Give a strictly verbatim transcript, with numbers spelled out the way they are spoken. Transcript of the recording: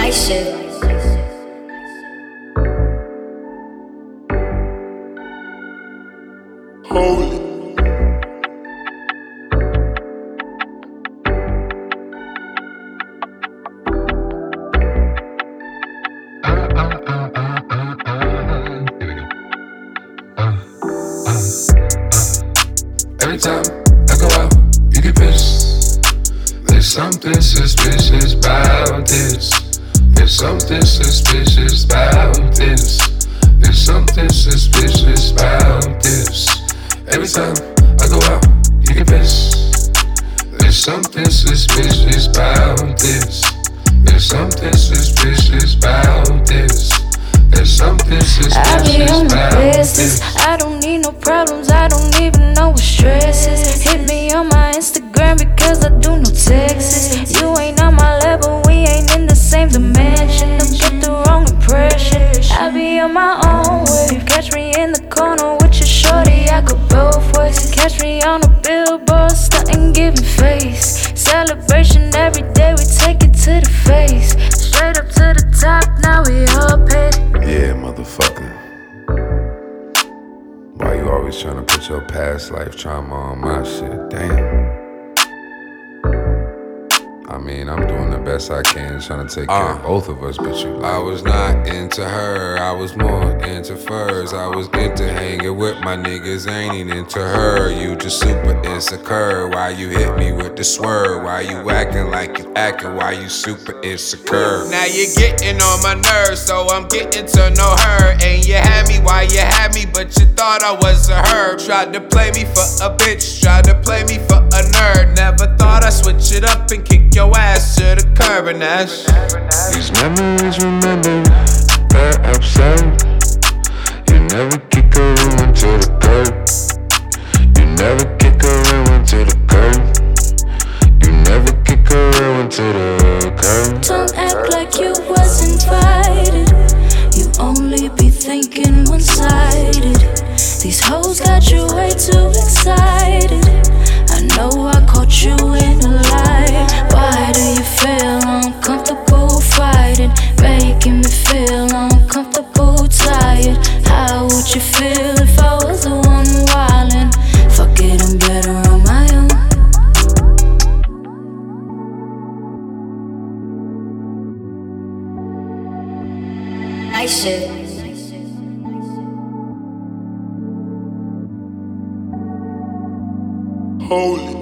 Nice shit. Holy. Every time I go out, you get pissed. There's something suspicious about this. There's something suspicious about this. There's something suspicious about this. Every time I go out, you get pissed. There's something suspicious about this. There's something suspicious about this. There's something suspicious about this. I don't need no problems, I don't even know what stress is. Hit me on my Instagram because I do no texts. You ain't on my level, we ain't in the same dimension. Don't get the wrong impression. I be on my own way. Catch me in the corner with your shorty, I go both ways. Catch me on a billboard, stuntin' giving face. Celebration every day, we take it to the face. Straight up to the top, now we all paid. Yeah, motherfucker. Why you always tryna put your past life trauma on my shit? Damn. I mean, I'm doing the best I can, trying to take care uh, of both of us, but you. I was not into her, I was more into furs. I was into hanging with my niggas, ain't into her. You just super insecure. Why you hit me with the swerve? Why you acting like you acting? Why you super insecure? Now you're getting on my nerves, so I'm getting to know her. And you had me while you had me, but you thought I was a herb. Tried to play me for a bitch, tried to play me for a nerd. Never thought I'd switch it up and kick your ass to the curb and ash. These memories remember that absurd. You never kick a ruin to the curb. You never kick a ruin to the curb. You never kick a ruin to the curb. Don't act like you was invited. You only be thinking one-sided. These hoes got you way too excited. I know I caught you in a lie. Why do you feel uncomfortable fighting? Making me feel uncomfortable, tired. How would you feel if I was the one wildin'? Fuck it, I'm better on my own. Nice shit. Holy.